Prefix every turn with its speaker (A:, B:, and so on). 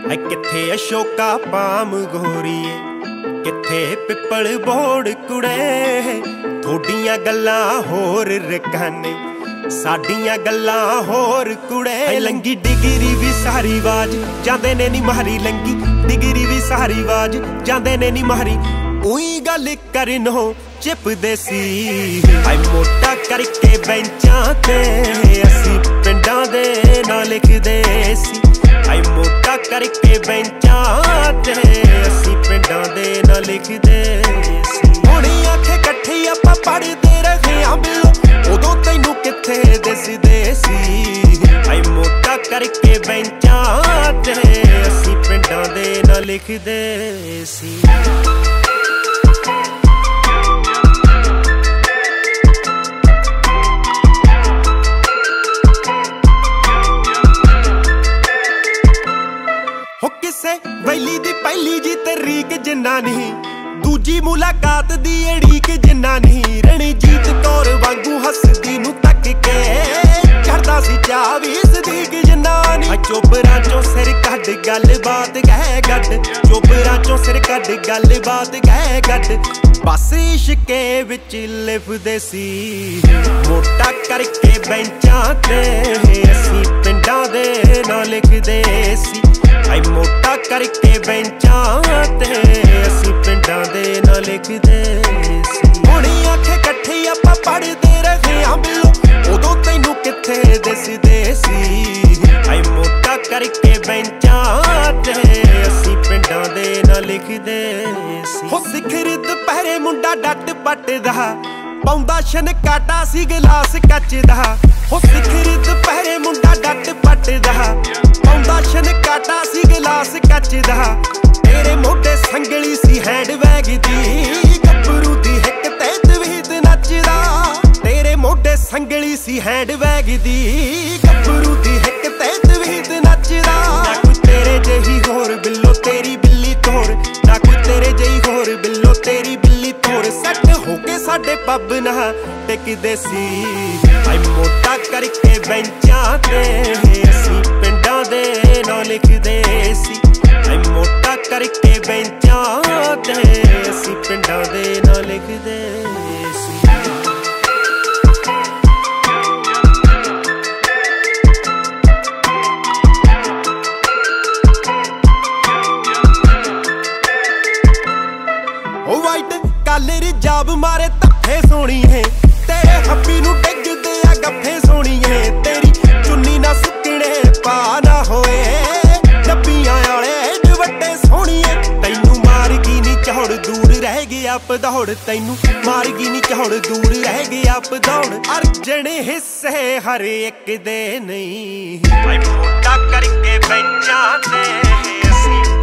A: है किथे अशोका पाम गोरीए किथे पिपल बोड़ कुड़े थोड़ियां गल्लां होर रकाने साडियां गल्लां होर कुड़े लंगी डिगरी भी सारी वाज जांदे ने नी मारी लंगी डिगरी भी सारी वाज जांदे ने नी मारी उई गल करनो चिपदे सी हाय मोटा करके बेंचां ते असी पिंडां दे नां लिखदे सी हाय मोटा करके बेंचां ते असी पिंडां दे नां लिखदे सी हुण आखे कट्ठे आपां पढ़दे रहे आ बिलो उदों तैनू किथे दिसदे सी हाय मोटा करके बेंचां ते असी पिंडां दे नां लिखदे सी वैली दी पहली जी तरीक जिन्ना नहीं दूजी मुलाकात दी अड़ीक जिन्ना नहीं रणजीत कौर वांगू हसदी नू तक के चढ़दा सी चाह भी सदीक जिन्ना नहीं चोबरां चों सिर कढ गल बात कह गड चोबरां चों सिर कढ गल बात कह गड बस इश्के विच लिफदे सी मोटा करके बेंचां ते असी पिंडां दे नां लिखदे सी हाय मोटा करके बेंचां ते असी पिंडां दे नां लिखदे सी हुण आखे कट्ठे आपां पढ़दे रहे आ बिलो उदों तैनू किथे दिसदे सी हाय मोटा करके बेंचां ते असी पिंडां दे नां लिखदे सी हो सिखर दुपहरे मुंडा डट पटदा पाउंदा छनकाटा सी गिलास कच दा हो सिखर दुपहरे मुंडा डट पटदा पाउंदा छनकाटा सी गिलास कच दा तेरे मोढे संगली सी हैंडबैग दी गब्बरू दी हिक ते तवीत नचदा तेरे मोढे संगली सी हैंडबैग दी गब्बरू दी हिक ते तवीत नचदा ना कोई तेरे जही होर बिल्लो तेरी बिल्ली तोर ना कोई तेरे जही होर बिल्लो तेरी बिल्ली तोर सट होके साडे पब ना टिकदे सी हाय मोटा करके बेंचां ते असी पिंडां दे नां लिखदे सी हाय मोटा करके बेंचां ते असी पिंडां दे नां लिखदे सी ओ वाइट काले रिजाब मारे धफ्फे सोनी है तेरे हब्बी नू डिगदे आ गफ्फे सोनी है तेरी चुन्नी ना सुकने पा ना होए डब्बियां वाले एड वड्डे सोनी है तैनू मार गई नी चौड़ दूर रह गया पदौड़ तैनू मार गई नी चौड़ दूर रह गया पदौड़ अर्जन हिस्से हर एक दे नहीं हाय मोटा करके बेंचां ते असी